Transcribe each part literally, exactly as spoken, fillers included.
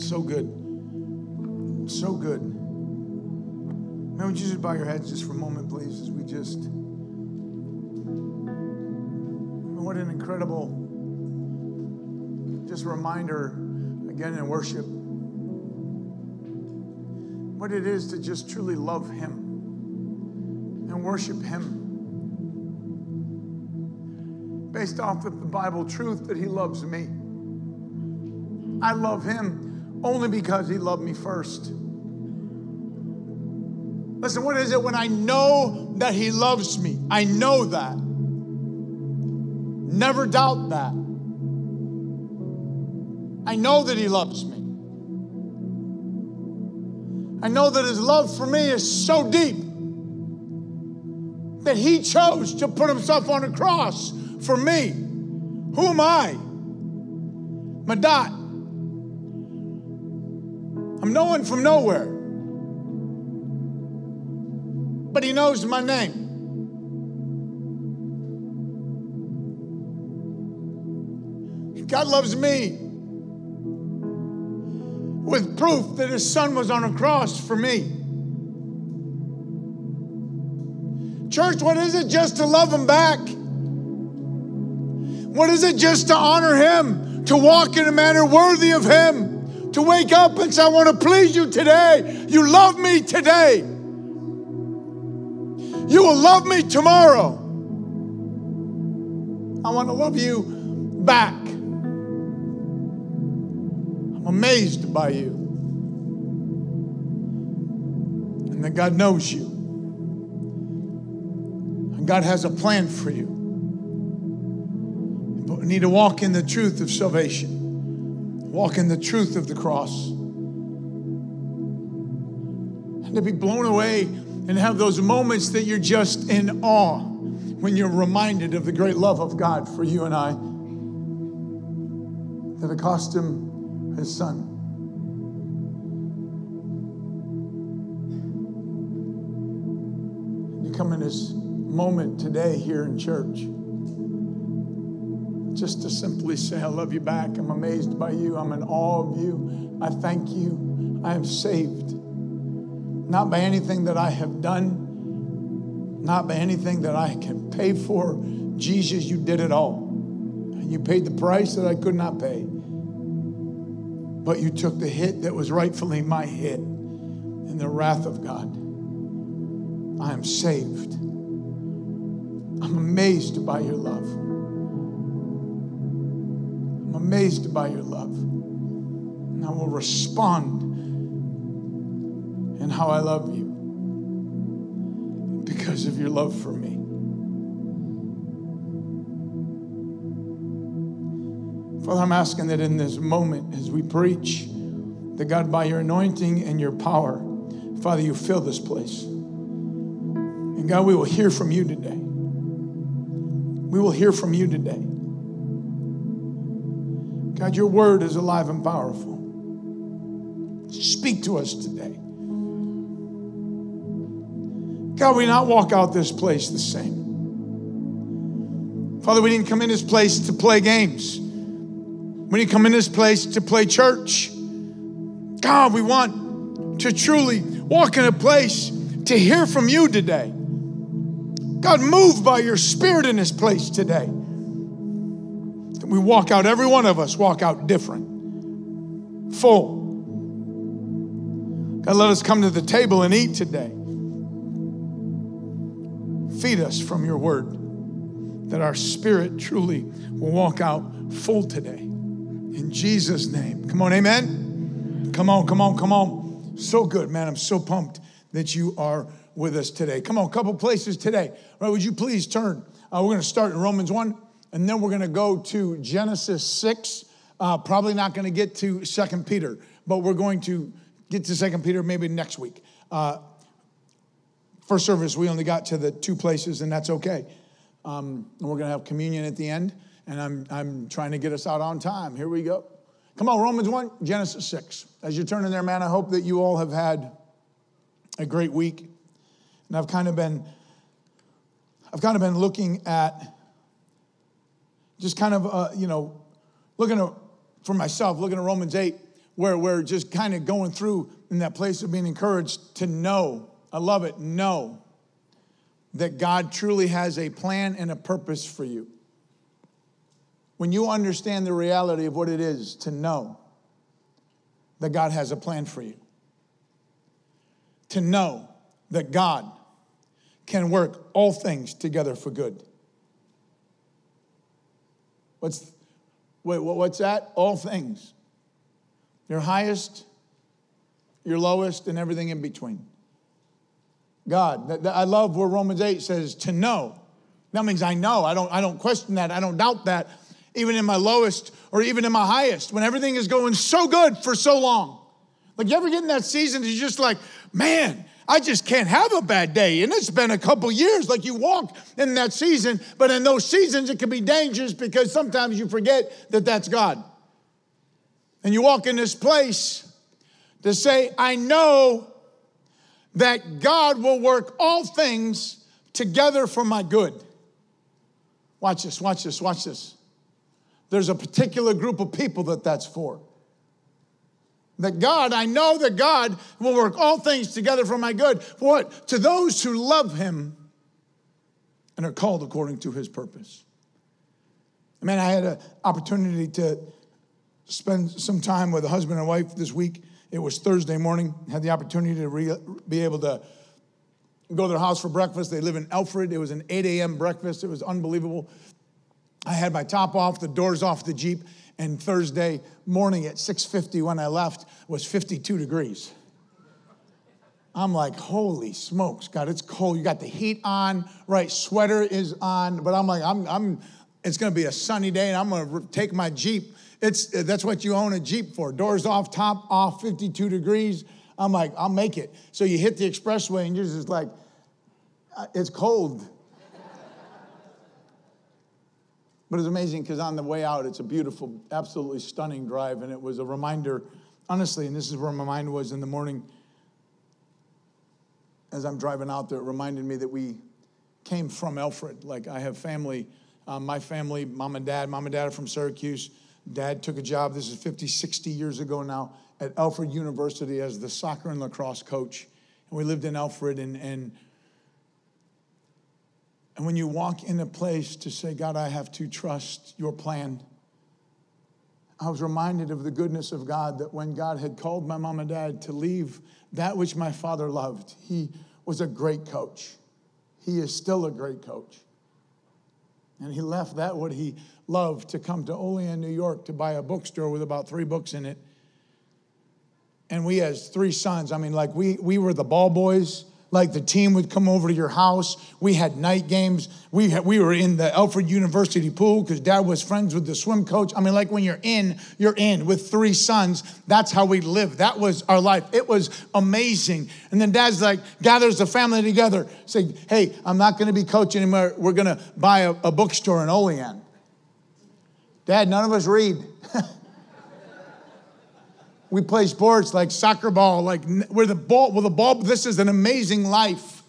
So good. So good. Man, would you just bow your heads just for a moment, please, as we just... What an incredible just reminder, again, in worship, what it is to just truly love him and worship him based off of the Bible truth that he loves me. I love him only because he loved me first. Listen, what is it when I know that he loves me? I know that. Never doubt that. I know that he loves me. I know that his love for me is so deep that he chose to put himself on a cross for me. Who am I? Madat. I'm no one from nowhere. But he knows my name. God loves me with proof that his son was on a cross for me. Church, what is it just to love him back? What is it just to honor him, to walk in a manner worthy of him, to wake up and say, I want to please you today. You love me today. You will love me tomorrow. I want to love you back. I'm amazed by you. And that God knows you. And God has a plan for you. But we need to walk in the truth of salvation. Walk in the truth of the cross. And to be blown away and have those moments that you're just in awe when you're reminded of the great love of God for you and I. That it cost him his son. You come in this moment today here in church just to simply say, I love you back. I'm amazed by you. I'm in awe of you. I thank you. I am saved. Not by anything that I have done, not by anything that I can pay for. Jesus, you did it all. You paid the price that I could not pay. But you took the hit that was rightfully my hit in the wrath of God. I am saved. I'm amazed by your love. I'm amazed by your love. And I will respond in how I love you because of your love for me. Father, I'm asking that in this moment as we preach, that God, by your anointing and your power, Father, you fill this place. And God, we will hear from you today. We will hear from you today. God, your word is alive and powerful. Speak to us today. God, we not walk out this place the same. Father, we didn't come in this place to play games. We didn't come in this place to play church. God, we want to truly walk in a place to hear from you today. God, move by your spirit in this place today. That we walk out, every one of us walk out different, full. God, let us come to the table and eat today. Feed us from your word, that our spirit truly will walk out full today. In Jesus' name. Come on, amen? Come on, come on, come on. So good, man. I'm so pumped that you are with us today. Come on, a couple places today. All right, would you please turn? Uh, we're going to start in Romans one, and then we're going to go to Genesis six. Uh, probably not going to get to Second Peter, but we're going to get to Second Peter maybe next week. Uh, first service, we only got to the two places, and that's okay. Um, and we're going to have communion at the end. And I'm I'm trying to get us out on time. Here we go. Come on, Romans one, Genesis six. As you're turning there, man, I hope that you all have had a great week. And I've kind of been, I've kind of been looking at, just kind of, uh, you know, looking at, for myself, looking at Romans eight, where we're just kind of going through in that place of being encouraged to know, I love it, know that God truly has a plan and a purpose for you. When you understand the reality of what it is to know that God has a plan for you, to know that God can work all things together for good. What's, wait, what's that? All things. Your highest, your lowest, and everything in between. God, that, that, I love where Romans eight says to know. That means I know. I don't, I don't question that. I don't doubt that. Even in my lowest or even in my highest, when everything is going so good for so long. Like, you ever get in that season, you're just like, man, I just can't have a bad day. And it's been a couple years, like you walk in that season, but in those seasons, it can be dangerous because sometimes you forget that that's God. And you walk in this place to say, I know that God will work all things together for my good. Watch this, watch this, watch this. There's a particular group of people that that's for. That God, I know that God will work all things together for my good. For what? To those who love him and are called according to his purpose. I mean, I had an opportunity to spend some time with a husband and wife this week. It was Thursday morning. I had the opportunity to re- be able to go to their house for breakfast. They live in Alfred. It was an eight a.m. breakfast. It was unbelievable. I had my top off, the doors off the Jeep. And Thursday morning at six fifty when I left was fifty-two degrees. I'm like, holy smokes, God, it's cold. You got the heat on, right? Sweater is on, but I'm like, I'm, I'm. It's going to be a sunny day, and I'm going to take my Jeep. It's that's what you own a Jeep for. Doors off, top off, fifty-two degrees. I'm like, I'll make it. So you hit the expressway, and you're just like, it's cold. But it's amazing because on the way out, it's a beautiful, absolutely stunning drive. And it was a reminder, honestly, and this is where my mind was in the morning as I'm driving out there. It reminded me that we came from Alfred. Like, I have family, um, my family, mom and dad. Mom and dad are from Syracuse. Dad took a job, this is fifty, sixty years ago now, at Alfred University as the soccer and lacrosse coach. And we lived in Alfred, and and And when you walk in a place to say, God, I have to trust your plan, I was reminded of the goodness of God, that when God had called my mom and dad to leave that which my father loved, he was a great coach. He is still a great coach. And he left that what he loved to come to Olean, New York, to buy a bookstore with about three books in it. And we as three sons, I mean, like we we were the ball boys. Like the team would come over to your house. We had night games. We had, we were in the Alfred University pool because Dad was friends with the swim coach. I mean, like when you're in, you're in with three sons. That's how we lived. That was our life. It was amazing. And then Dad's like, gathers the family together. Say, hey, I'm not going to be coaching anymore. We're going to buy a, a bookstore in Olean. Dad, none of us read. We play sports like soccer ball, like we're the ball, well, the ball, this is an amazing life.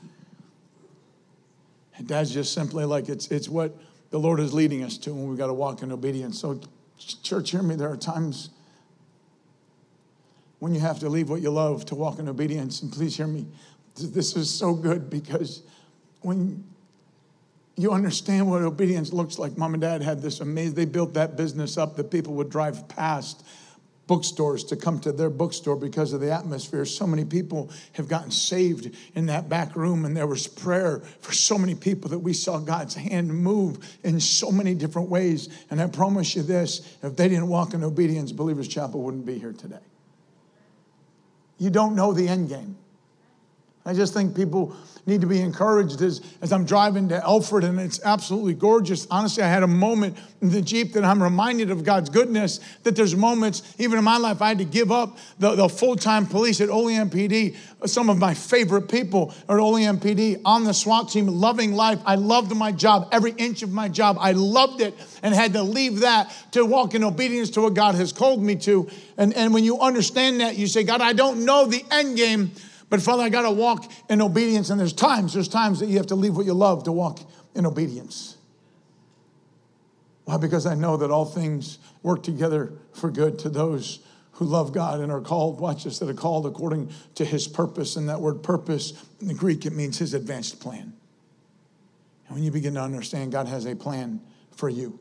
And Dad's just simply like, it's it's what the Lord is leading us to, and we've got to walk in obedience. So, church, hear me, there are times when you have to leave what you love to walk in obedience. And please hear me, this is so good, because when you understand what obedience looks like, Mom and Dad had this amazing, they built that business up that people would drive past bookstores to come to their bookstore because of the atmosphere. So many people have gotten saved in that back room, and there was prayer for so many people that we saw God's hand move in so many different ways. And I promise you this, if they didn't walk in obedience, Believers Chapel wouldn't be here today. You don't know the end game. I just think people need to be encouraged as, as I'm driving to Alfred, and it's absolutely gorgeous. Honestly, I had a moment in the Jeep that I'm reminded of God's goodness, that there's moments, even in my life, I had to give up the, the full-time police at Olean P D. Some of my favorite people are at Olean P D on the SWAT team, loving life. I loved my job, every inch of my job. I loved it, and had to leave that to walk in obedience to what God has called me to. And, and when you understand that, you say, God, I don't know the end game, but Father, I got to walk in obedience. And there's times, there's times that you have to leave what you love to walk in obedience. Why? Because I know that all things work together for good to those who love God and are called, watch this, that are called according to his purpose. And that word purpose in the Greek, it means his advanced plan. And when you begin to understand God has a plan for you,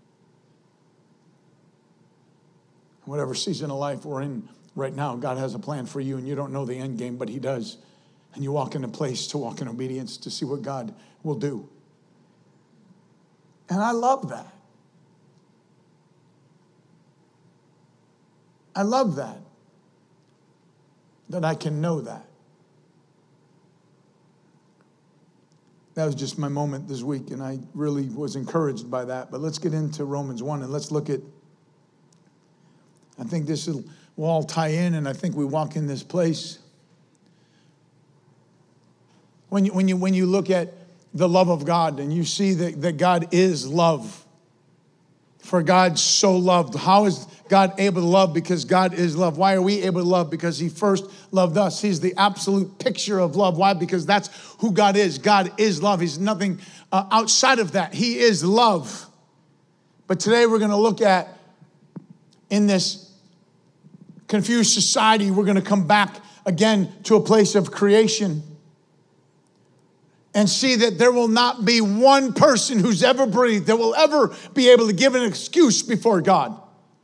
whatever season of life we're in right now, God has a plan for you, and you don't know the end game, but he does. And you walk into place to walk in obedience to see what God will do. And I love that. I love that. That I can know that. That was just my moment this week, and I really was encouraged by that. But let's get into Romans one, and let's look at, I think this will all tie in, and I think we walk in this place. When you, when you, when you look at the love of God, and you see that, that God is love. For God so loved. How is God able to love? Because God is love. Why are we able to love? Because he first loved us. He's the absolute picture of love. Why? Because that's who God is. God is love. He's nothing uh, outside of that. He is love. But today we're going to look at, in this confused society, we're going to come back again to a place of creation and see that there will not be one person who's ever breathed that will ever be able to give an excuse before God.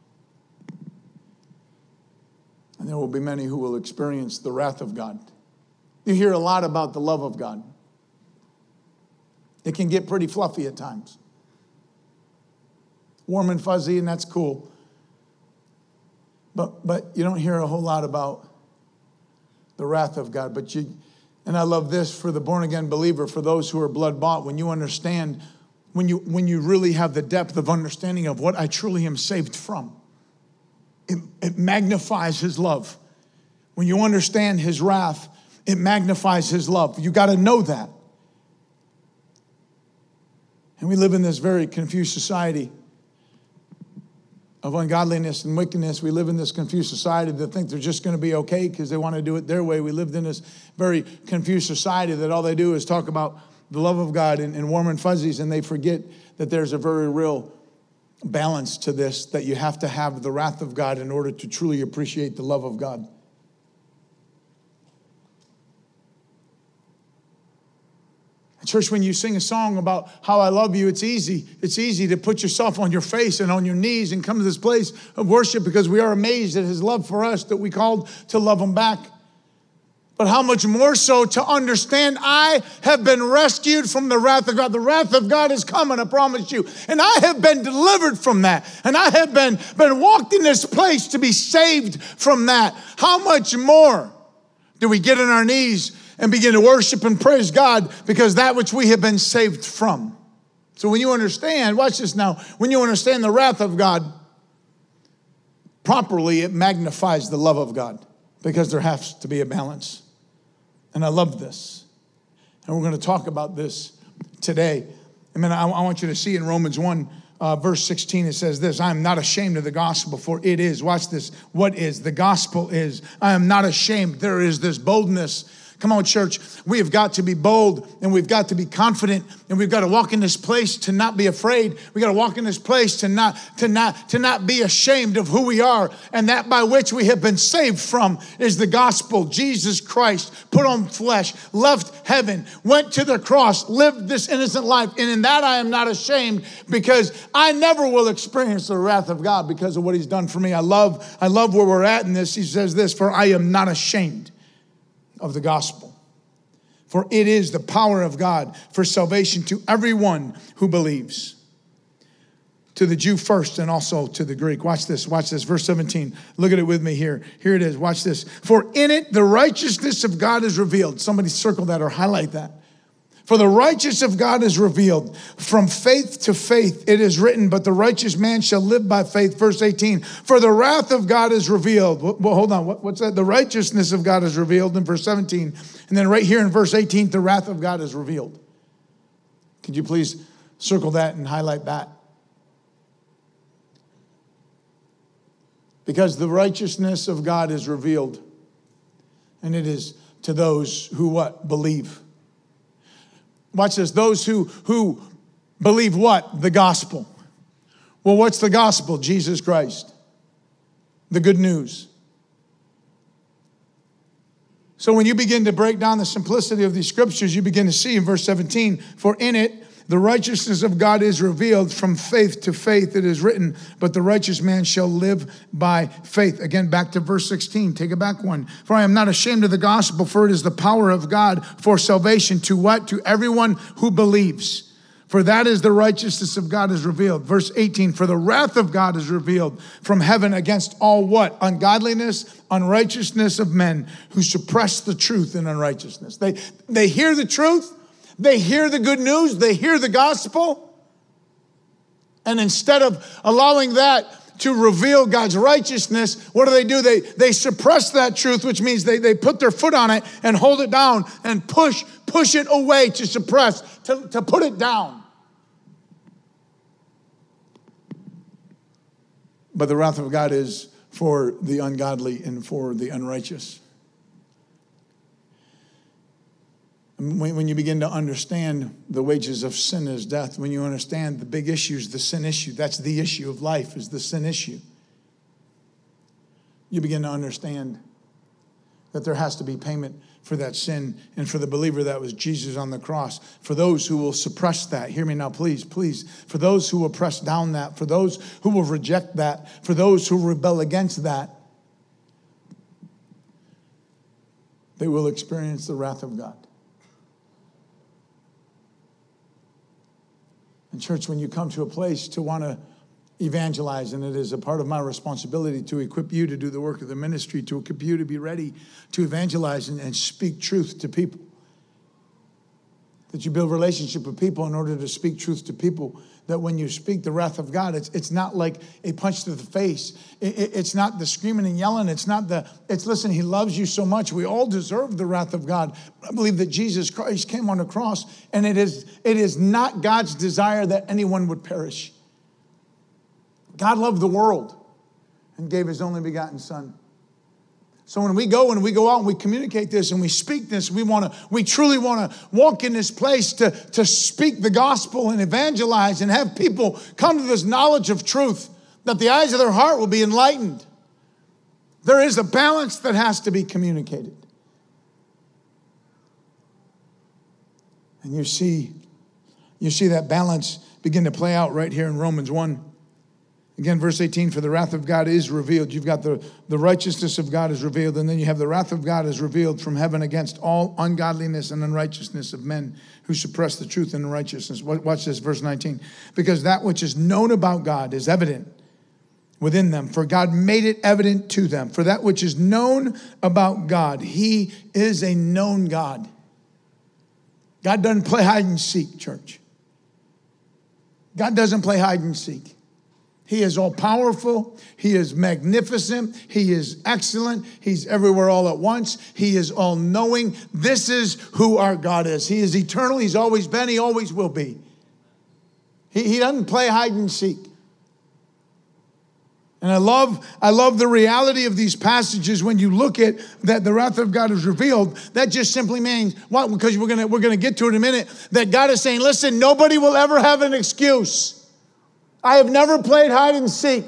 And there will be many who will experience the wrath of God. You hear a lot about the love of God. It can get pretty fluffy at times. Warm and fuzzy, and that's cool. But, but you don't hear a whole lot about the wrath of God. But you... And I love this for the born-again believer, for those who are blood-bought, when you understand, when you, when you really have the depth of understanding of what I truly am saved from, it, it magnifies his love. When you understand his wrath, it magnifies his love. You got to know that. And we live in this very confused society of ungodliness and wickedness. We live in this confused society that think they're just going to be okay because they want to do it their way. We lived in this very confused society that all they do is talk about the love of God and, and warm and fuzzies, and they forget that there's a very real balance to this, that you have to have the wrath of God in order to truly appreciate the love of God. Church, when you sing a song about how I love you, it's easy. It's easy to put yourself on your face and on your knees and come to this place of worship because we are amazed at his love for us, that we called to love him back. But how much more so to understand I have been rescued from the wrath of God. The wrath of God is coming, I promise you. And I have been delivered from that. And I have been, been walked in this place to be saved from that. How much more do we get on our knees and begin to worship and praise God because that which we have been saved from? So when you understand, watch this now, when you understand the wrath of God properly, it magnifies the love of God because there has to be a balance. And I love this. And we're going to talk about this today. I mean, I, I want you to see in Romans one, uh, verse sixteen, it says this: I am not ashamed of the gospel, for it is, watch this, what is? The gospel is, I am not ashamed. There is this boldness. Come on, church. We have got to be bold, and we've got to be confident, and we've got to walk in this place to not be afraid. We got to walk in this place to not to not to not be ashamed of who we are, and that by which we have been saved from is the gospel. Jesus Christ put on flesh, left heaven, went to the cross, lived this innocent life, and in that I am not ashamed because I never will experience the wrath of God because of what he's done for me. I love I love where we're at in this. He says this: for I am not ashamed of the gospel. For it is the power of God for salvation to everyone who believes. To the Jew first and also to the Greek. Watch this, watch this. Verse seventeen. Look at it with me here. Here it is. Watch this. For in it the righteousness of God is revealed. Somebody circle that or highlight that. For the righteousness of God is revealed. From faith to faith it is written, but the righteous man shall live by faith. Verse eighteen, for the wrath of God is revealed. Well, hold on, what, what's that? The righteousness of God is revealed in verse seventeen. And then right here in verse eighteen, the wrath of God is revealed. Could you please circle that and highlight that? Because the righteousness of God is revealed. And it is to those who what? Believe. Watch this. Those who, who believe what? The gospel. Well, what's the gospel? Jesus Christ. the good news. So when you begin to break down the simplicity of these scriptures, you begin to see in verse seventeen, for in it the righteousness of God is revealed, from faith to faith it is written, but the righteous man shall live by faith. Again, back to verse sixteen, take it back one. For I am not ashamed of the gospel, for it is the power of God for salvation to what? To everyone who believes. For that is the righteousness of God is revealed. Verse eighteen, for the wrath of God is revealed from heaven against all what? Ungodliness, unrighteousness of men who suppress the truth in unrighteousness. They, they hear the truth. They hear the good news. They hear the gospel. And instead of allowing that to reveal God's righteousness, what do they do? They, they suppress that truth, which means they, they put their foot on it and hold it down and push, push it away, to suppress, to, to put it down. But the wrath of God is for the ungodly and for the unrighteous. When you begin to understand the wages of sin is death, when you understand the big issues, the sin issue, that's the issue of life, is the sin issue. You begin to understand that there has to be payment for that sin. And for the believer, that was Jesus on the cross. For those who will suppress that, hear me now, please, please. For those who will press down that, for those who will reject that, for those who rebel against that, they will experience the wrath of God. And church, when you come to a place to want to evangelize, and it is a part of my responsibility to equip you to do the work of the ministry, to equip you to be ready to evangelize and, and speak truth to people. That you build relationship with people in order to speak truth to people. That when you speak the wrath of God, it's it's not like a punch to the face. It, it, it's not the screaming and yelling. It's not the, it's listen, he loves you so much. We all deserve the wrath of God. I believe that Jesus Christ came on the cross, and it is it is not God's desire that anyone would perish. God loved the world and gave his only begotten son. So when we go and we go out and we communicate this and we speak this, we want to, we truly want to walk in this place to, to speak the gospel and evangelize and have people come to this knowledge of truth, that the eyes of their heart will be enlightened. There is a balance that has to be communicated. And you see, you see that balance begin to play out right here in Romans one. Again, verse eighteen, for the wrath of God is revealed. You've got the, the righteousness of God is revealed, and then you have the wrath of God is revealed from heaven against all ungodliness and unrighteousness of men who suppress the truth and unrighteousness. Watch this, verse nineteen. Because that which is known about God is evident within them, for God made it evident to them. For that which is known about God, he is a known God. God doesn't play hide and seek, church. God doesn't play hide and seek. He is all powerful. He is magnificent. He is excellent. He's everywhere all at once. He is all knowing. This is who our God is. He is eternal. He's always been. He always will be. He, he doesn't play hide and seek. And I love, I love the reality of these passages when you look at that the wrath of God is revealed. That just simply means, what? Because we're gonna we're gonna get to it in a minute, that God is saying, listen, nobody will ever have an excuse. I have never played hide and seek.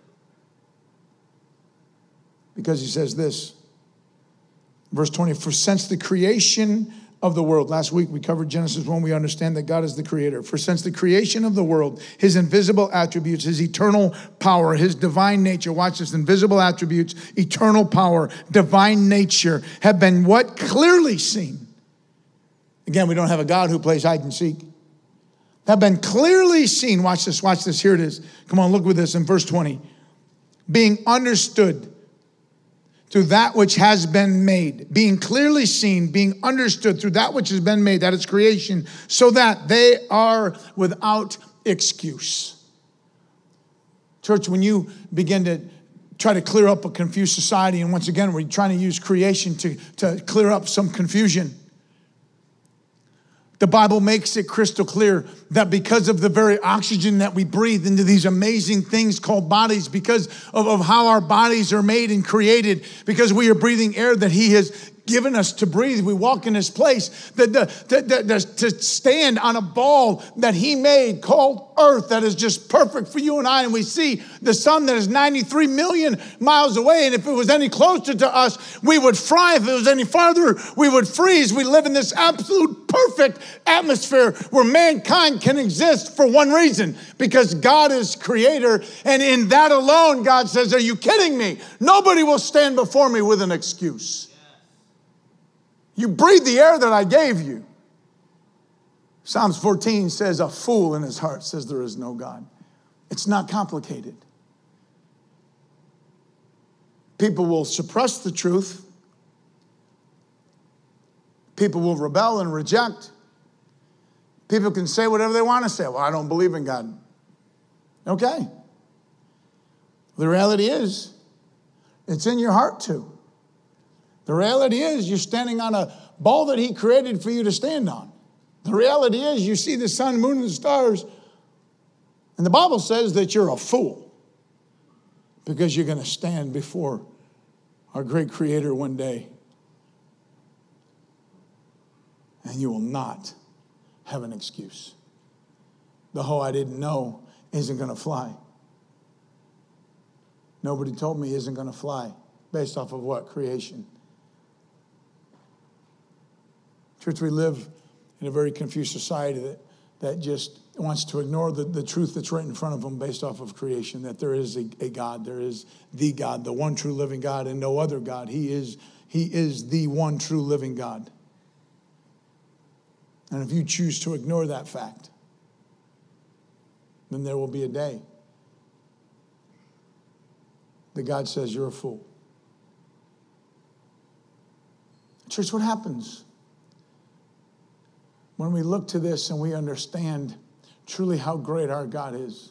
Because he says this, verse twenty, for since the creation of the world, last week we covered Genesis one, we understand that God is the creator. For since the creation of the world, his invisible attributes, his eternal power, his divine nature, watch this, invisible attributes, eternal power, divine nature have been what? Clearly seen. Again, we don't have a God who plays hide and seek. Have been clearly seen. Watch this, watch this. Here it is. Come on, look with this in verse twenty. Being understood through that which has been made. Being clearly seen, being understood through that which has been made, that is creation, so that they are without excuse. Church, when you begin to try to clear up a confused society, and once again, we're trying to use creation to, to clear up some confusion, the Bible makes it crystal clear that because of the very oxygen that we breathe into these amazing things called bodies, because of, of how our bodies are made and created, because we are breathing air that he has given us to breathe. We walk in this place that the, the, the, the, to stand on a ball that he made called earth that is just perfect for you and I. And we see the sun that is ninety-three million miles away. And if it was any closer to us, we would fry. If it was any farther, we would freeze. We live in this absolute perfect atmosphere where mankind can exist for one reason, because God is creator. And in that alone, God says, are you kidding me? Nobody will stand before me with an excuse. You breathe the air that I gave you. Psalms fourteen says, a fool in his heart says there is no God. It's not complicated. People will suppress the truth. People will rebel and reject. People can say whatever they want to say. Well, I don't believe in God. Okay. The reality is, it's in your heart to. The reality is you're standing on a ball that he created for you to stand on. The reality is you see the sun, moon, and the stars. And the Bible says that you're a fool because you're going to stand before our great creator one day. And you will not have an excuse. The whole I didn't know isn't going to fly. Nobody told me isn't going to fly based off of what? Creation. Church, we live in a very confused society that, that just wants to ignore the, the truth that's right in front of them based off of creation, that there is a, a God, there is the God, the one true living God, and no other God. He is, he is the one true living God. And if you choose to ignore that fact, then there will be a day that God says you're a fool. Church, what happens when we look to this and we understand truly how great our God is?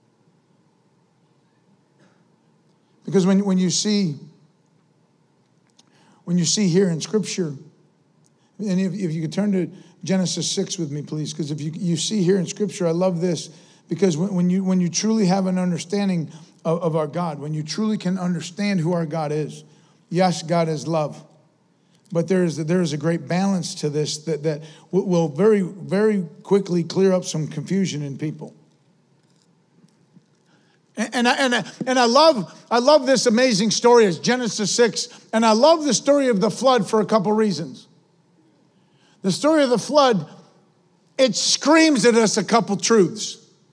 Because when, when you see when you see here in Scripture, and if, if you could turn to Genesis six with me, please, because if you, you see here in Scripture, I love this, because when, when you when you truly have an understanding of, of our God, when you truly can understand who our God is, yes, God is love. But there is, there is a great balance to this that, that will very, very quickly clear up some confusion in people. And, and, I, and, I, and I love I love this amazing story as Genesis six. And I love the story of the flood for a couple reasons. The story of the flood, it screams at us a couple truths.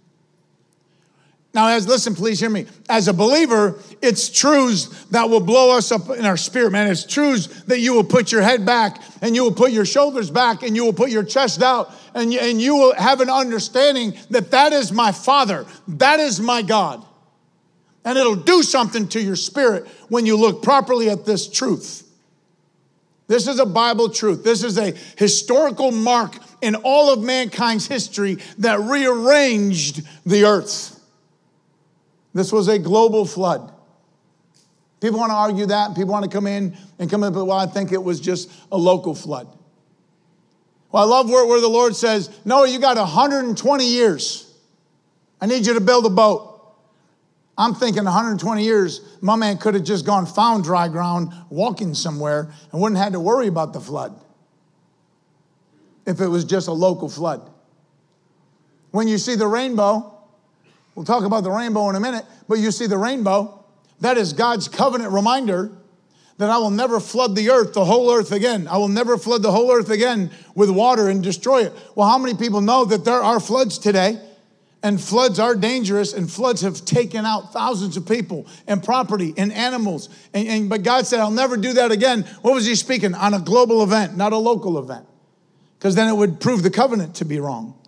Now, as listen, please hear me. As a believer, it's truths that will blow us up in our spirit, man. It's truths that you will put your head back and you will put your shoulders back and you will put your chest out and you, and you will have an understanding that that is my Father. That is my God. And it'll do something to your spirit when you look properly at this truth. This is a Bible truth. This is a historical mark in all of mankind's history that rearranged the earth. This was a global flood. People want to argue that. People want to come in and come in, but well, I think it was just a local flood. Well, I love where, where the Lord says, no, you got one hundred twenty years. I need you to build a boat. I'm thinking one hundred twenty years, my man could have just gone found dry ground, walking somewhere, and wouldn't have had to worry about the flood if it was just a local flood. When you see the rainbow, we'll talk about the rainbow in a minute, but you see the rainbow. That is God's covenant reminder that I will never flood the earth, the whole earth again. I will never flood the whole earth again with water and destroy it. Well, how many people know that there are floods today? And floods are dangerous, and floods have taken out thousands of people and property and animals. And, and but God said, I'll never do that again. What was he speaking? On a global event, not a local event. Because then it would prove the covenant to be wrong.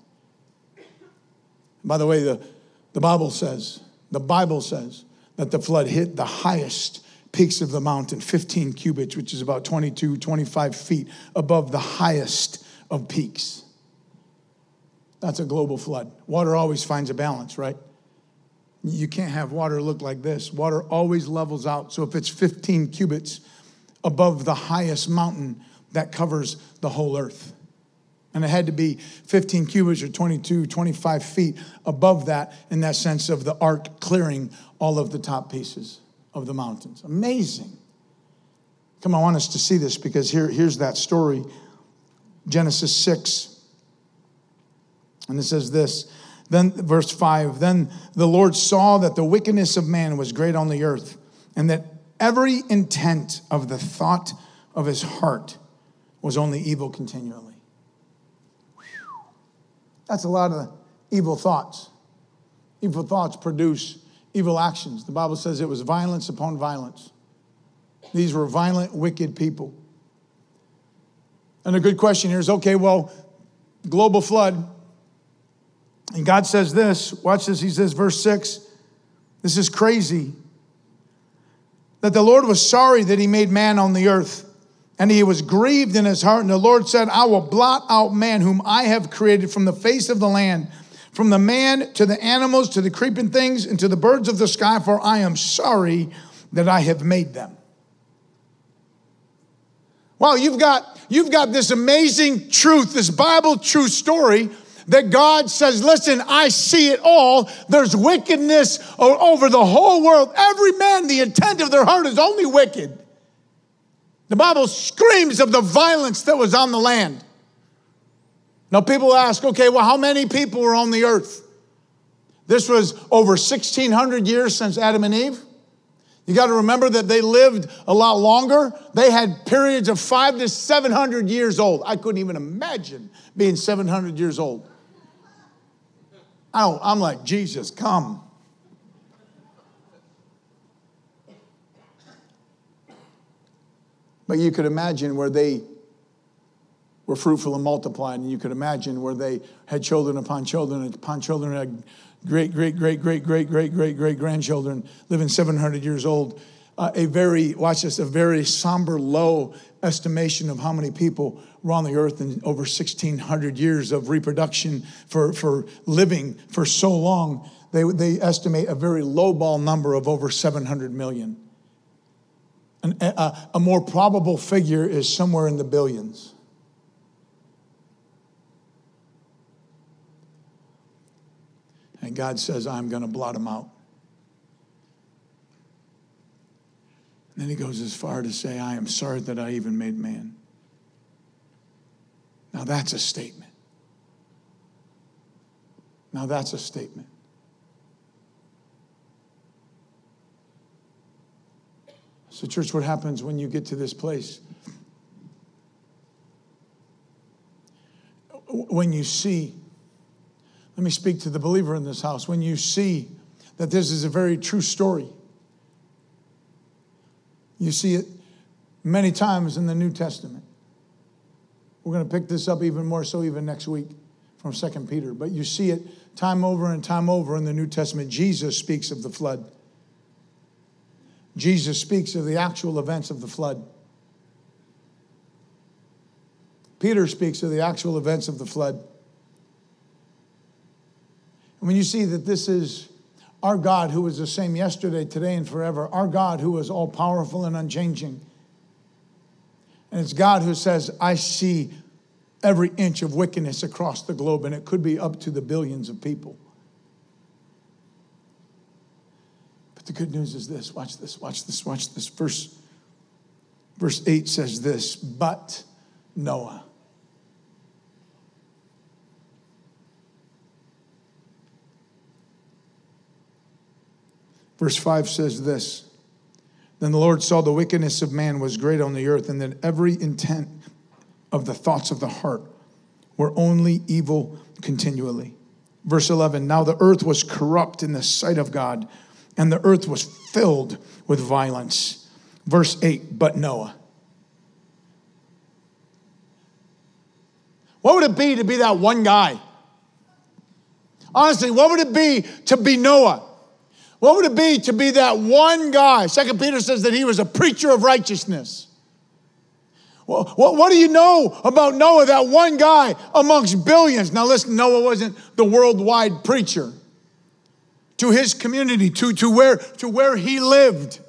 By the way, the The Bible says, the Bible says that the flood hit the highest peaks of the mountain, fifteen cubits, which is about twenty-two, twenty-five feet above the highest of peaks. That's a global flood. Water always finds a balance, right? You can't have water look like this. Water always levels out. So if it's fifteen cubits above the highest mountain, that covers the whole earth. And it had to be fifteen cubits or twenty-two, twenty-five feet above that, in that sense of the ark clearing all of the top pieces of the mountains. Amazing. Come on, I want us to see this because here, here's that story. Genesis six. And it says this. Then, verse five, then the Lord saw that the wickedness of man was great on the earth, and that every intent of the thought of his heart was only evil continually. Whew. That's a lot of evil thoughts. Evil thoughts produce evil actions. The Bible says it was violence upon violence. These were violent, wicked people. And a good question here is, okay, well, global flood. And God says this, watch this, he says, verse six, this is crazy. That the Lord was sorry that he made man on the earth, and he was grieved in his heart. And the Lord said, I will blot out man whom I have created from the face of the land, from the man to the animals, to the creeping things, and to the birds of the sky, for I am sorry that I have made them. Wow, you've got, you've got this amazing truth, this Bible true story that God says, listen, I see it all. There's wickedness over the whole world. Every man, the intent of their heart is only wicked. The Bible screams of the violence that was on the land. Now people ask, okay, well, how many people were on the earth? This was over sixteen hundred years since Adam and Eve. You got to remember that they lived a lot longer. They had periods of five to seven hundred years old. I couldn't even imagine being seven hundred years old. I don't, I'm like, Jesus, come. But you could imagine where they were fruitful and multiplied, and you could imagine where they had children upon children and upon children, had great, great, great, great, great, great, great, great grandchildren living seven hundred years old. Uh, a very, watch this, a very somber, low estimation of how many people were on the earth in over sixteen hundred years of reproduction for, for living for so long. They, they estimate a very lowball number of over seven hundred million. An, a, a more probable figure is somewhere in the billions. And God says, I'm going to blot them out. And then he goes as far to say, I am sorry that I even made man. Now that's a statement. Now that's a statement. So church, what happens when you get to this place? When you see, let me speak to the believer in this house. When you see that this is a very true story, you see it many times in the New Testament. We're going to pick this up even more so even next week from Second Peter. But you see it time over and time over in the New Testament. Jesus speaks of the flood. Jesus speaks of the actual events of the flood. Peter speaks of the actual events of the flood. And when you see that this is our God who is the same yesterday, today, and forever, our God who is all powerful and unchanging. And it's God who says, I see every inch of wickedness across the globe, and it could be up to the billions of people. But the good news is this, watch this, watch this, watch this. Verse, verse eight says this, but Noah. Verse five says this, then the Lord saw the wickedness of man was great on the earth, and that every intent of the thoughts of the heart were only evil continually. Verse eleven, now the earth was corrupt in the sight of God, and the earth was filled with violence. Verse eight, but Noah. What would it be to be that one guy? Honestly, what would it be to be Noah? What would it be to be that one guy? Second Peter says that he was a preacher of righteousness. Well, what, what do you know about Noah, that one guy amongst billions? Now listen, Noah wasn't the worldwide preacher. To his community, to, to, where, to where he lived.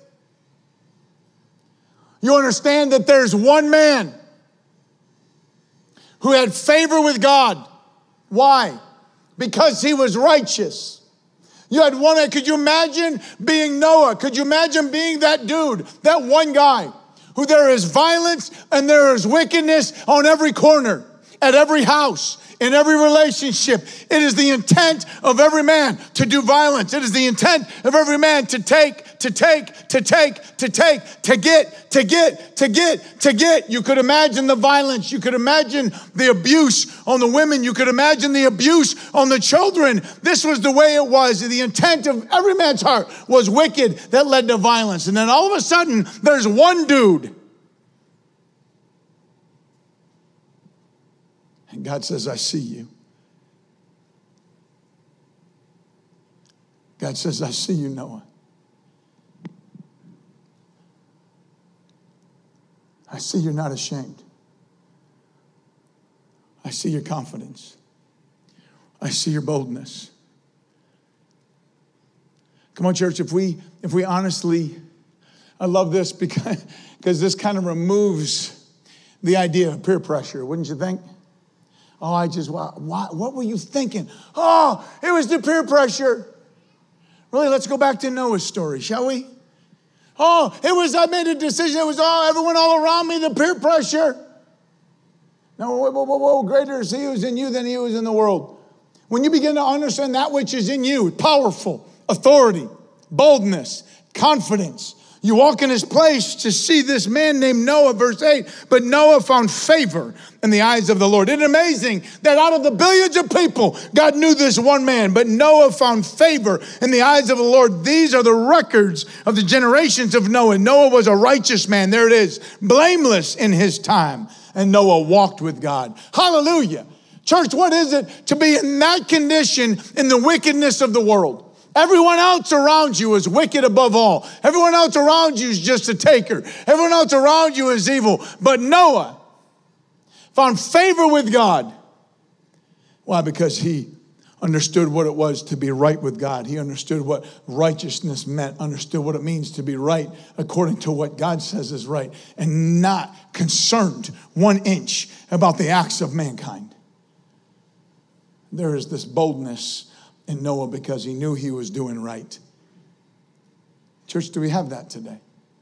You understand that there's one man who had favor with God. Why? Because he was righteous. You had one, could you imagine being Noah? Could you imagine being that dude, that one guy who there is violence and there is wickedness on every corner, at every house, in every relationship. It is the intent of every man to do violence. It is the intent of every man to take, to take, to take, to take, to get, to get, to get, to get. You could imagine the violence. You could imagine the abuse on the women. You could imagine the abuse on the children. This was the way it was. The intent of every man's heart was wicked that led to violence. And then all of a sudden, there's one dude. And God says, I see you. God says, I see you, Noah. I see you're not ashamed. I see your confidence. I see your boldness. Come on, church, if we if we honestly, I love this because, because this kind of removes the idea of peer pressure, wouldn't you think? Oh, I just, what, what were you thinking? Oh, it was the peer pressure. Really, let's go back to Noah's story, shall we? Oh, it was, I made a decision. It was all, everyone all around me, the peer pressure. No, whoa, whoa, whoa, whoa, greater is he who is in you than he who is in the world. When you begin to understand that which is in you, powerful, authority, boldness, confidence, you walk in his place to see this man named Noah, verse eight. But Noah found favor in the eyes of the Lord. Isn't it amazing that out of the billions of people, God knew this one man, but Noah found favor in the eyes of the Lord. These are the records of the generations of Noah. Noah was a righteous man. There it is. Blameless in his time. And Noah walked with God. Hallelujah. Church, what is it to be in that condition in the wickedness of the world? Everyone else around you is wicked above all. Everyone else around you is just a taker. Everyone else around you is evil. But Noah found favor with God. Why? Because he understood what it was to be right with God. He understood what righteousness meant, understood what it means to be right according to what God says is right, and not concerned one inch about the acts of mankind. There is this boldness in Noah because he knew he was doing right. Church, do we have that today?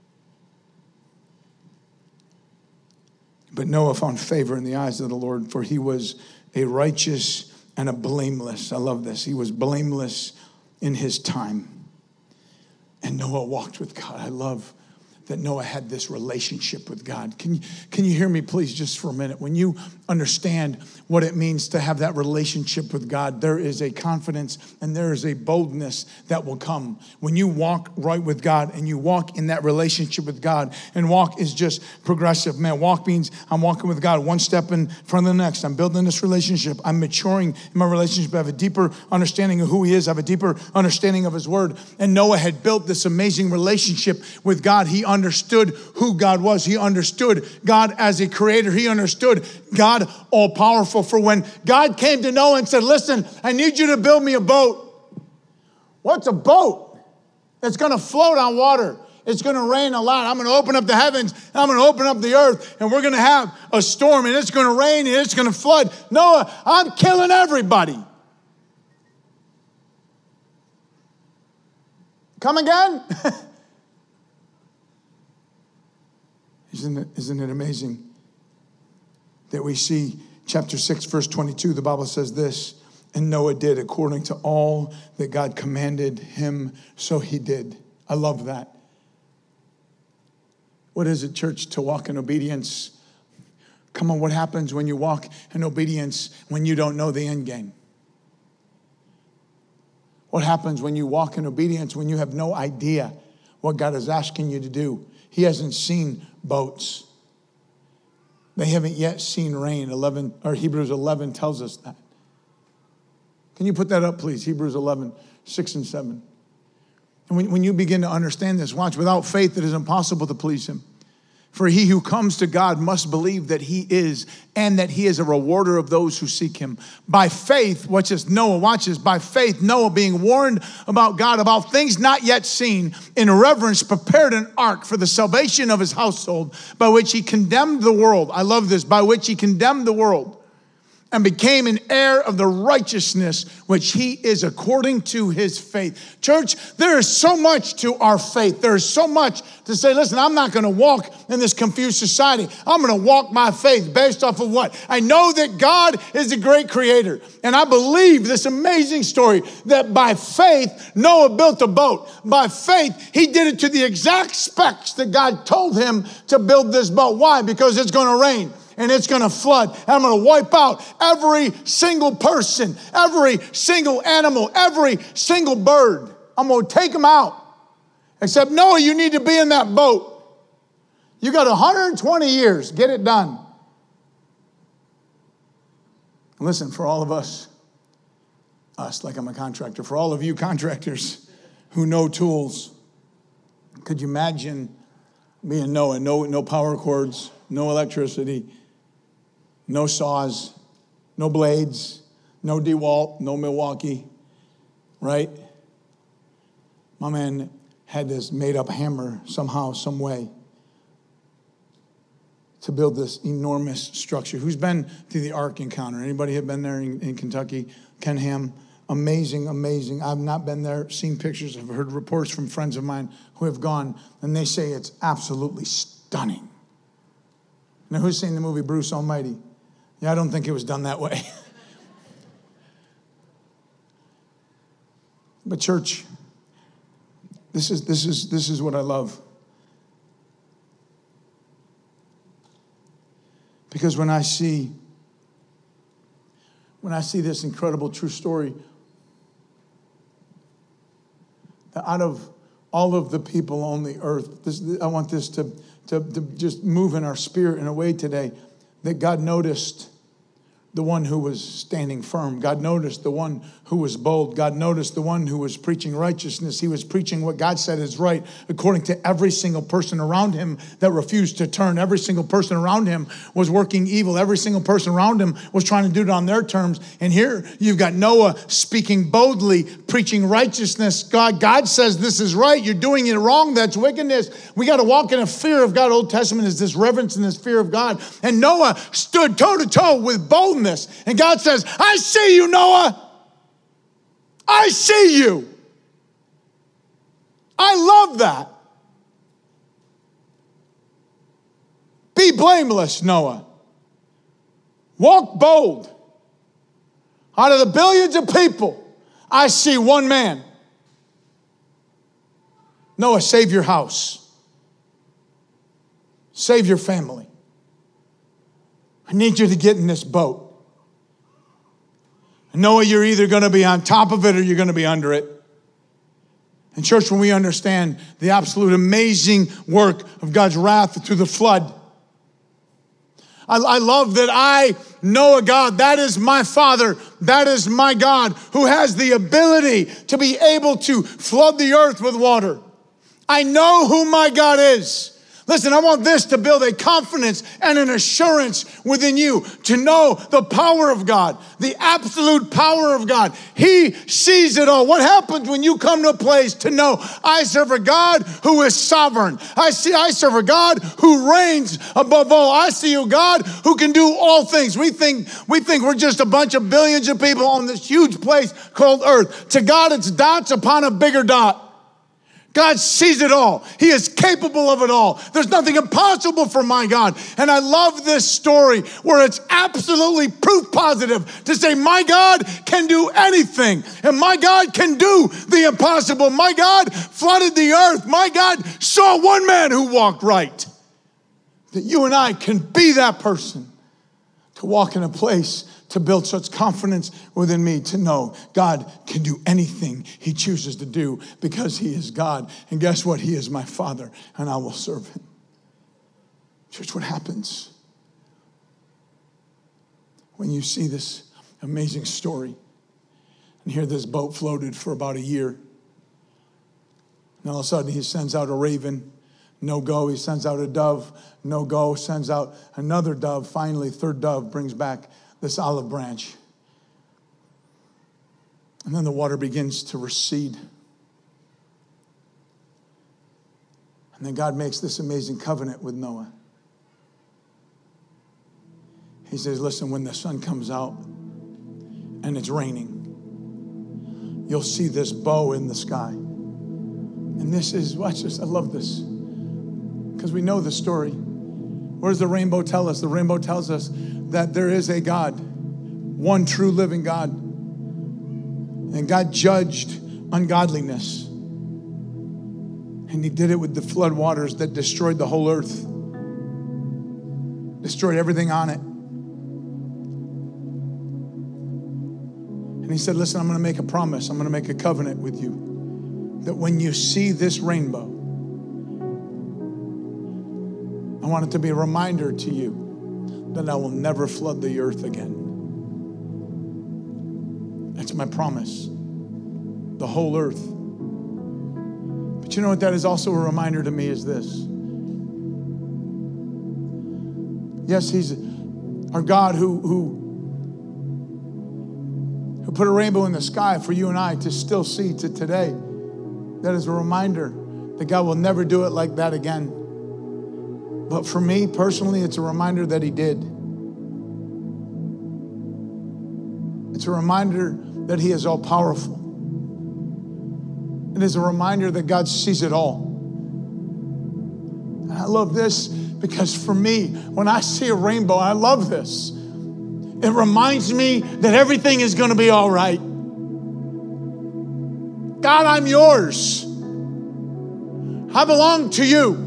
But Noah found favor in the eyes of the Lord, for he was a righteous and a blameless. I love this. He was blameless in his time. And Noah walked with God. I love that Noah had this relationship with God. Can you, can you hear me, please, just for a minute? When you understand what it means to have that relationship with God, there is a confidence and there is a boldness that will come. When you walk right with God and you walk in that relationship with God, and walk is just progressive. Man, walk means I'm walking with God one step in front of the next. I'm building this relationship. I'm maturing in my relationship. I have a deeper understanding of who he is. I have a deeper understanding of his word. And Noah had built this amazing relationship with God. He understood who God was. He understood God as a creator. He understood God all powerful. For when God came to Noah and said, listen, I need you to build me a boat. What's a boat? It's going to float on water. It's going to rain a lot. I'm going to open up the heavens. And I'm going to open up the earth. And we're going to have a storm. And it's going to rain. And it's going to flood. Noah, I'm killing everybody. Come again? Isn't it, isn't it amazing that we see chapter six, verse twenty-two, the Bible says this, and Noah did according to all that God commanded him, so he did. I love that. What is it, church, to walk in obedience? Come on, what happens when you walk in obedience when you don't know the end game? What happens when you walk in obedience when you have no idea what God is asking you to do? He hasn't seen boats. They haven't yet seen rain. eleven or Hebrews eleven tells us that. Can you put that up, please? Hebrews eleven, six and seven. And when, when you begin to understand this, watch, without faith it is impossible to please him. For he who comes to God must believe that he is, and that he is a rewarder of those who seek him. By faith, watch this, Noah, watch this, by faith, Noah, being warned about God, about things not yet seen, in reverence prepared an ark for the salvation of his household, by which he condemned the world. I love this, by which he condemned the world and became an heir of the righteousness which he is according to his faith. Church, there is so much to our faith. There is so much to say, listen, I'm not going to walk in this confused society. I'm going to walk my faith based off of what? I know that God is a great creator. And I believe this amazing story that by faith, Noah built a boat. By faith, he did it to the exact specs that God told him to build this boat. Why? Because it's going to rain. And it's going to flood. And I'm going to wipe out every single person, every single animal, every single bird. I'm going to take them out. Except Noah, you need to be in that boat. You got one hundred twenty years. Get it done. Listen, for all of us, us, like I'm a contractor, for all of you contractors who know tools, could you imagine being Noah? No, no power cords, no electricity, no saws, no blades, no DeWalt, no Milwaukee, right? My man had this made-up hammer somehow, some way to build this enormous structure. Who's been to the Ark Encounter? Anybody have been there in, in Kentucky? Ken Ham, amazing, amazing. I've not been there, seen pictures. I've heard reports from friends of mine who have gone, and they say it's absolutely stunning. Now, who's seen the movie Bruce Almighty? Yeah, I don't think it was done that way. But church, this is this is this is what I love. Because when I see when I see this incredible true story, that out of all of the people on the earth, this, I want this to, to, to just move in our spirit in a way today, that God noticed the one who was standing firm. God noticed the one who was bold. God noticed the one who was preaching righteousness. He was preaching what God said is right according to every single person around him that refused to turn. Every single person around him was working evil. Every single person around him was trying to do it on their terms. And here you've got Noah speaking boldly, preaching righteousness. God, God says this is right. You're doing it wrong. That's wickedness. We got to walk in a fear of God. Old Testament is this reverence and this fear of God. And Noah stood toe to toe with boldness. And God says, I see you, Noah. I see you. I love that. Be blameless, Noah. Walk bold. Out of the billions of people, I see one man. Noah, save your house. Save your family. I need you to get in this boat. Noah, you're either going to be on top of it or you're going to be under it. And church, when we understand the absolute amazing work of God's wrath through the flood, I, I love that I know a God. That is my Father. That is my God who has the ability to be able to flood the earth with water. I know who my God is. Listen, I want this to build a confidence and an assurance within you to know the power of God, the absolute power of God. He sees it all. What happens when you come to a place to know I serve a God who is sovereign? I see I serve a God who reigns above all. I see a God who can do all things. We think we think we're just a bunch of billions of people on this huge place called earth. To God, it's dots upon a bigger dot. God sees it all. He is capable of it all. There's nothing impossible for my God. And I love this story where it's absolutely proof positive to say my God can do anything. And my God can do the impossible. My God flooded the earth. My God saw one man who walked right. That you and I can be that person to walk in a place to build such confidence within me to know God can do anything he chooses to do because he is God. And guess what? He is my Father, and I will serve him. Church, what happens when you see this amazing story and hear this boat floated for about a year? And all of a sudden he sends out a raven, no go. He sends out a dove, no go. Sends out another dove. Finally, third dove brings back this olive branch. And then the water begins to recede. And then God makes this amazing covenant with Noah. He says, listen, when the sun comes out and it's raining, you'll see this bow in the sky. And this is, watch this, I love this. Because we know the story. What does the rainbow tell us? The rainbow tells us that there is a God, one true living God. And God judged ungodliness. And he did it with the flood waters that destroyed the whole earth. Destroyed everything on it. And he said, listen, I'm going to make a promise. I'm going to make a covenant with you. That when you see this rainbow, I want it to be a reminder to you that I will never flood the earth again. That's my promise. The whole earth. But you know what that is also a reminder to me is this. Yes, he's our God who, who, who put a rainbow in the sky for you and I to still see to today. That is a reminder that God will never do it like that again. But for me personally, it's a reminder that he did. It's a reminder that he is all powerful. It is a reminder that God sees it all. And I love this because for me, when I see a rainbow, I love this. It reminds me that everything is going to be all right. God, I'm yours. I belong to you.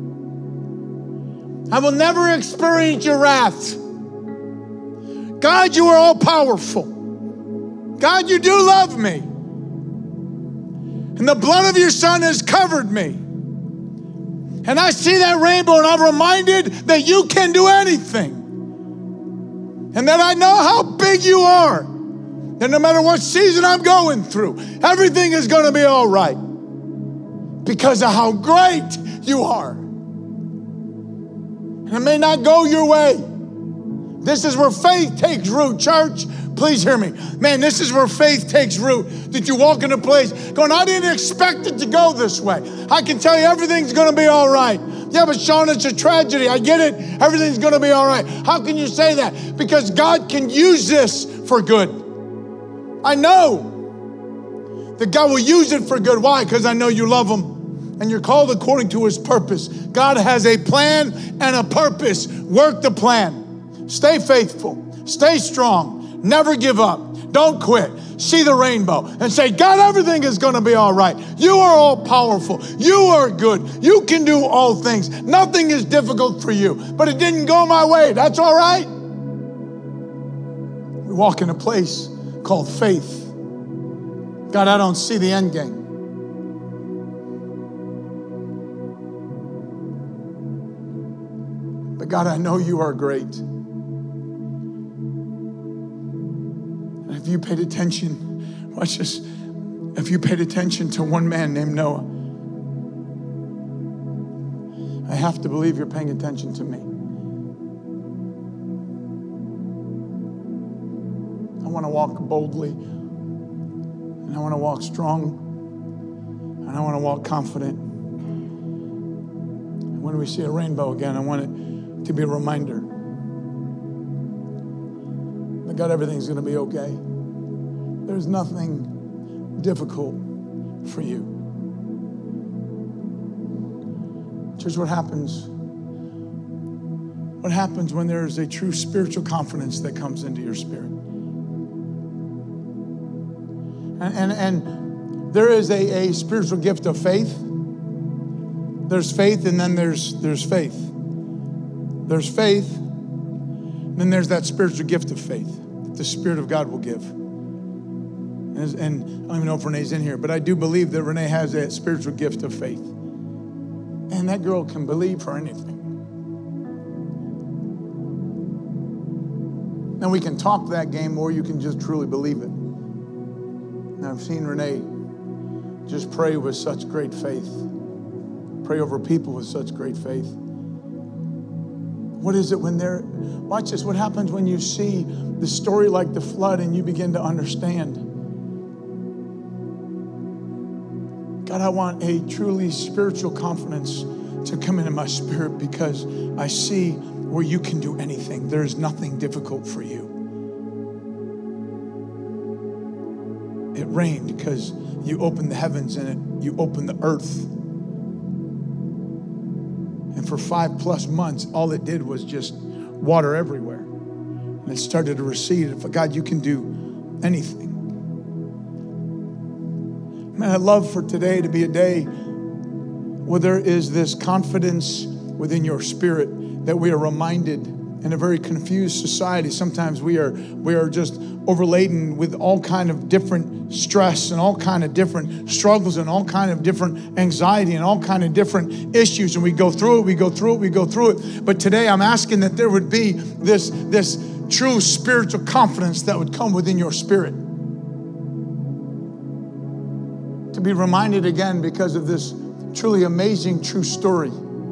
I will never experience your wrath. God, you are all powerful. God, you do love me. And the blood of your son has covered me. And I see that rainbow and I'm reminded that you can do anything. And that I know how big you are. And no matter what season I'm going through, everything is going to be all right. Because of how great you are. And it may not go your way. This is where faith takes root, church. Please hear me. Man, this is where faith takes root. That you walk in a place going, I didn't expect it to go this way. I can tell you everything's going to be all right. Yeah, but Sean, it's a tragedy. I get it. Everything's going to be all right. How can you say that? Because God can use this for good. I know that God will use it for good. Why? Because I know you love him. And you're called according to his purpose. God has a plan and a purpose. Work the plan. Stay faithful. Stay strong. Never give up. Don't quit. See the rainbow and say, God, everything is going to be all right. You are all powerful. You are good. You can do all things. Nothing is difficult for you. But it didn't go my way. That's all right. We walk in a place called faith. God, I don't see the end game. But God, I know you are great. And if you paid attention, watch this. If you paid attention to one man named Noah, I have to believe you're paying attention to me. I want to walk boldly, and I want to walk strong, and I want to walk confident. And when we see a rainbow again, I want it to be a reminder that God, everything's going to be okay. There's nothing difficult for you. Church, what happens? What happens when there is a true spiritual confidence that comes into your spirit? And, and, and there is a, a spiritual gift of faith. There's faith, and then there's there's faith. There's faith, then there's that spiritual gift of faith that the Spirit of God will give. And, and I don't even know if Renee's in here, but I do believe that Renee has that spiritual gift of faith. And that girl can believe for anything. Now we can talk that game, or you can just truly believe it. Now I've seen Renee just pray with such great faith. Pray over people with such great faith. What is it when they're, watch this, what happens when you see the story like the flood and you begin to understand? God, I want a truly spiritual confidence to come into my spirit because I see where you can do anything. There is nothing difficult for you. It rained because you opened the heavens and it, you opened the earth. And for five plus months, all it did was just water everywhere. And it started to recede. And for God, you can do anything. Man, I'd love for today to be a day where there is this confidence within your spirit that we are reminded. In a very confused society, sometimes we are we are just overladen with all kind of different stress and all kind of different struggles and all kind of different anxiety and all kind of different issues. And we go through it, we go through it, we go through it. But today I'm asking that there would be this, this true spiritual confidence that would come within your spirit. To be reminded again because of this truly amazing true story.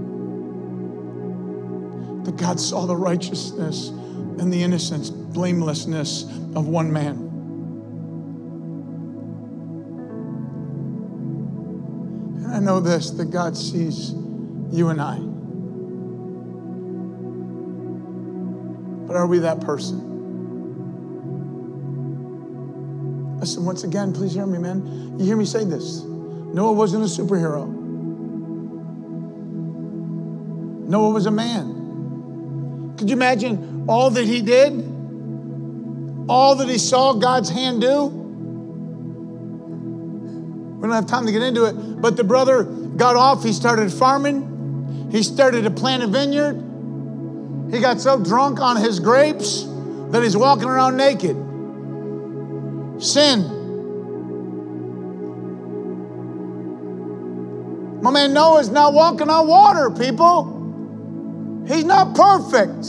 That God saw the righteousness and the innocence, blamelessness of one man. And I know this, that God sees you and I. But are we that person? Listen, once again, please hear me, man. You hear me say this. Noah wasn't a superhero. Noah was a man. Could you imagine all that he did? All that he saw God's hand do? We don't have time to get into it, but the brother got off. He started farming. He started to plant a vineyard. He got so drunk on his grapes that he's walking around naked. Sin. My man Noah's not walking on water, people. He's not perfect.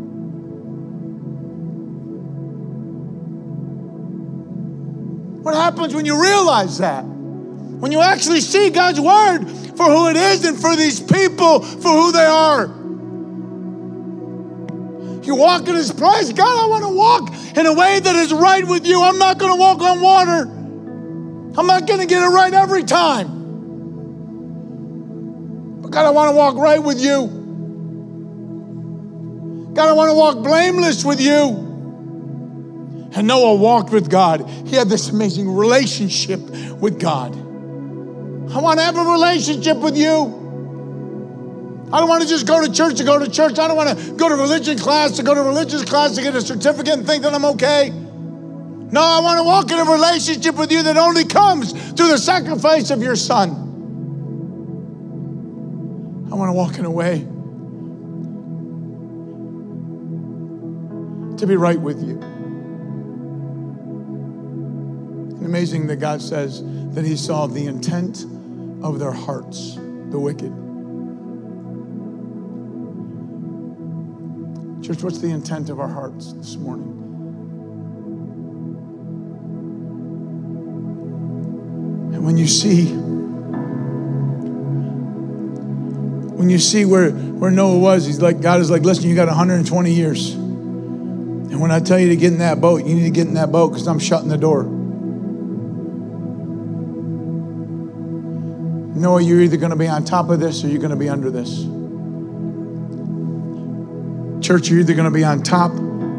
What happens when you realize that? When you actually see God's word for who it is and for these people for who they are. You walk in His place. God, I want to walk in a way that is right with you. I'm not going to walk on water. I'm not going to get it right every time. But God, I want to walk right with you. God, I want to walk blameless with you. And Noah walked with God. He had this amazing relationship with God. I want to have a relationship with you. I don't want to just go to church to go to church. I don't want to go to religion class to go to religious class to get a certificate and think that I'm okay. No, I want to walk in a relationship with you that only comes through the sacrifice of your Son. I want to walk in a way to be right with you. And amazing that God says that He saw the intent of their hearts, the wicked. Church, what's the intent of our hearts this morning? And when you see, when you see where, where Noah was, he's like, God is like, listen, you got one hundred twenty years. And when I tell you to get in that boat, you need to get in that boat because I'm shutting the door. Noah, you're either going to be on top of this or you're going to be under this. Church, you're either going to be on top,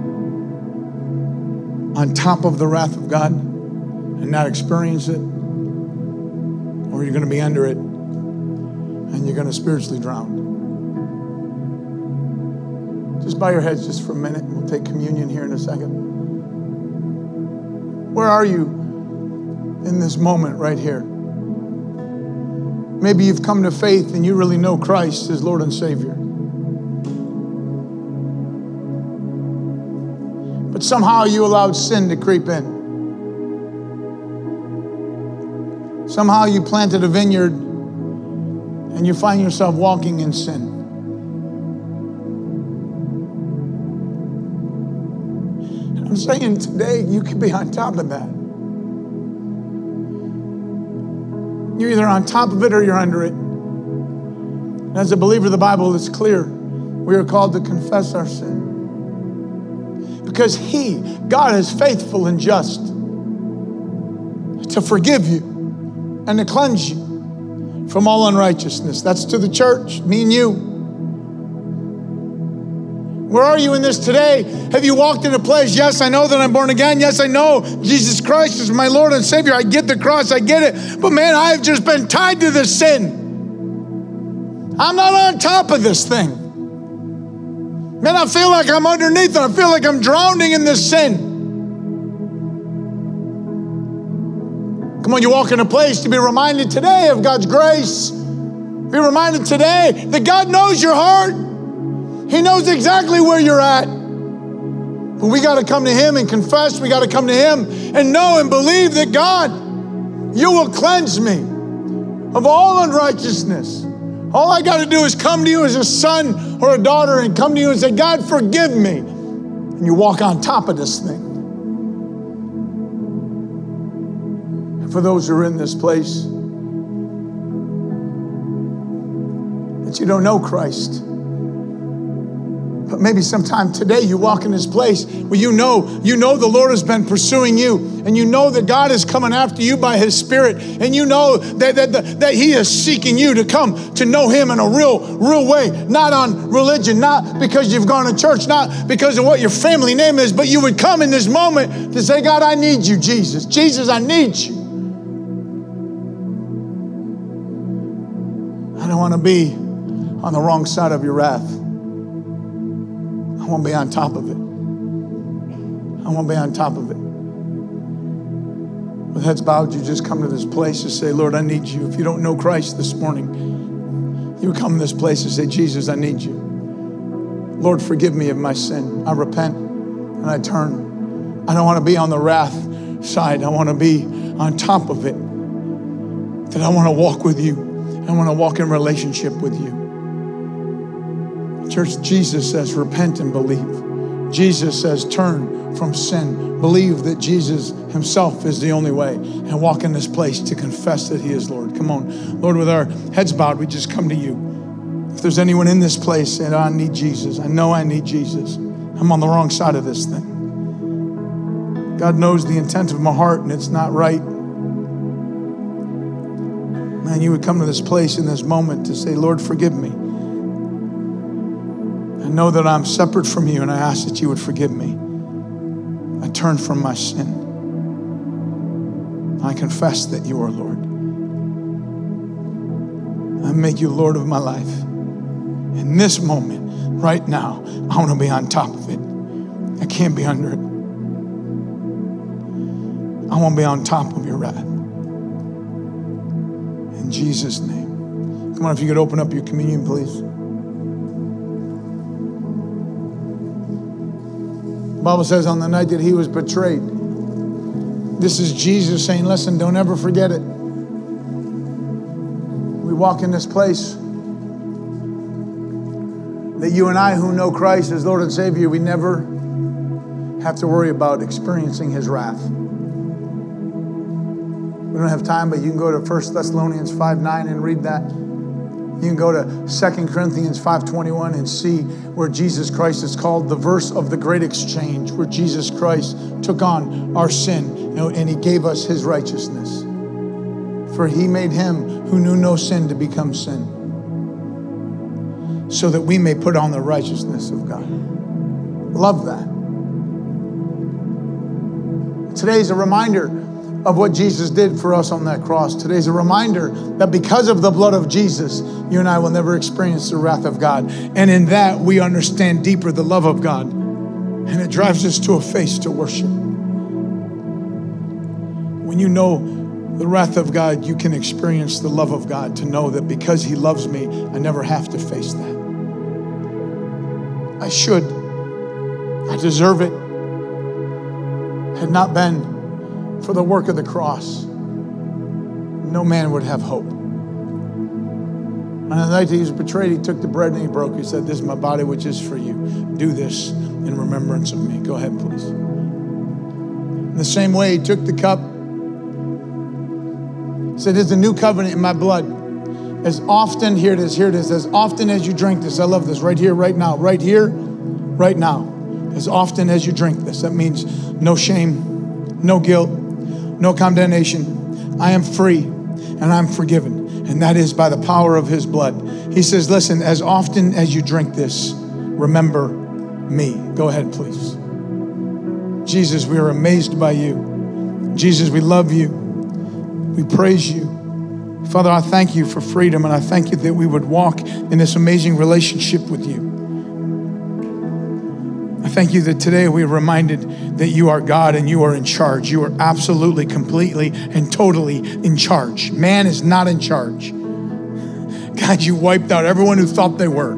on top of the wrath of God and not experience it, or you're going to be under it and you're going to spiritually drown. Just bow your heads just for a minute. We'll take communion here in a second. Where are you in this moment right here? Maybe you've come to faith and you really know Christ as Lord and Savior. But somehow you allowed sin to creep in. Somehow you planted a vineyard and you find yourself walking in sin. I'm saying today you could be on top of that. You're either on top of it or you're under it. And as a believer of the Bible, it's clear we are called to confess our sin. Because He, God, is faithful and just to forgive you and to cleanse you from all unrighteousness. That's to the church, me and you. Where are you in this today? Have you walked in a place? Yes, I know that I'm born again. Yes, I know Jesus Christ is my Lord and Savior. I get the cross. I get it. But man, I've just been tied to this sin. I'm not on top of this thing. Man, I feel like I'm underneath it. I feel like I'm drowning in this sin. Come on, you walk in a place to be reminded today of God's grace. Be reminded today that God knows your heart. He knows exactly where you're at. But we got to come to Him and confess. We got to come to Him and know and believe that God, you will cleanse me of all unrighteousness. All I got to do is come to you as a son or a daughter and come to you and say, God, forgive me. And you walk on top of this thing. And for those who are in this place, that you don't know Christ, but maybe sometime today you walk in this place where you know, you know the Lord has been pursuing you, and you know that God is coming after you by His Spirit, and you know that, that, that, that He is seeking you to come to know Him in a real, real way, not on religion, not because you've gone to church, not because of what your family name is, but you would come in this moment to say, God, I need you, Jesus. Jesus, I need you. I don't want to be on the wrong side of your wrath. I want to be on top of it. I want to be on top of it. With heads bowed, you just come to this place to say, Lord, I need you. If you don't know Christ this morning, you come to this place and say, Jesus, I need you. Lord, forgive me of my sin. I repent and I turn. I don't want to be on the wrath side. I want to be on top of it. That I want to walk with you. I want to walk in relationship with you. Church, Jesus says, repent and believe. Jesus says, turn from sin. Believe that Jesus Himself is the only way. And walk in this place to confess that He is Lord. Come on. Lord, with our heads bowed, we just come to you. If there's anyone in this place saying, I need Jesus. I know I need Jesus. I'm on the wrong side of this thing. God knows the intent of my heart and it's not right. Man, you would come to this place in this moment to say, Lord, forgive me. I know that I'm separate from you, and I ask that you would forgive me. I turn from my sin. I confess that you are Lord. I make you Lord of my life. In this moment, right now, I want to be on top of it. I can't be under it. I want to be on top of your wrath. In Jesus' name. Come on, if you could open up your communion, please. The Bible says on the night that He was betrayed, this is Jesus saying, listen, don't ever forget it. We walk in this place that you and I who know Christ as Lord and Savior, we never have to worry about experiencing His wrath. We don't have time, but you can go to First Thessalonians five nine and read that. You can go to Second Corinthians five twenty-one and see where Jesus Christ is called the verse of the great exchange, where Jesus Christ took on our sin, you know, and He gave us His righteousness. For He made Him who knew no sin to become sin, so that we may put on the righteousness of God. Love that. Today's a reminder of what Jesus did for us on that cross. Today's a reminder that because of the blood of Jesus, you and I will never experience the wrath of God. And in that, we understand deeper the love of God. And it drives us to a face to worship. When you know the wrath of God, you can experience the love of God, to know that because He loves me, I never have to face that. I should. I deserve it. Had not been for the work of the cross, no man would have hope. On the night that He was betrayed, He took the bread and He broke. He said, this is my body, which is for you. Do this in remembrance of me. Go ahead, please. In the same way, He took the cup. He said, there's a new covenant in my blood. As often, here it is, here it is, as often as you drink this, I love this, right here, right now, right here, right now. As often as you drink this, that means no shame, no guilt, no condemnation. I am free and I'm forgiven. And that is by the power of His blood. He says, listen, as often as you drink this, remember me. Go ahead, please. Jesus, we are amazed by you. Jesus, we love you. We praise you. Father, I thank you for freedom, and I thank you that we would walk in this amazing relationship with you. I thank you that today we are reminded that you are God and you are in charge. You are absolutely, completely, and totally in charge. Man is not in charge. God, you wiped out everyone who thought they were.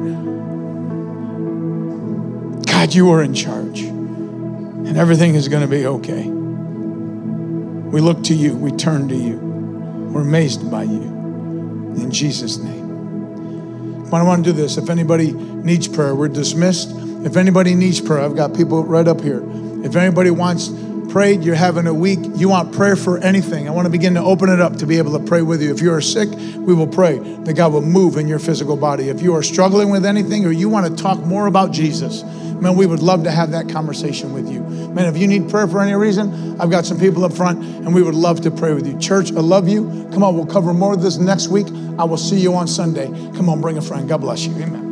God, you are in charge, and everything is going to be okay. We look to you. We turn to you. We're amazed by you. In Jesus' name. I want to do this. If anybody needs prayer, we're dismissed. If anybody needs prayer, I've got people right up here. If anybody wants prayed, you're having a week, you want prayer for anything, I want to begin to open it up to be able to pray with you. If you are sick, we will pray that God will move in your physical body. If you are struggling with anything or you want to talk more about Jesus, man, we would love to have that conversation with you. Man, if you need prayer for any reason, I've got some people up front and we would love to pray with you. Church, I love you. Come on, we'll cover more of this next week. I will see you on Sunday. Come on, bring a friend. God bless you. Amen.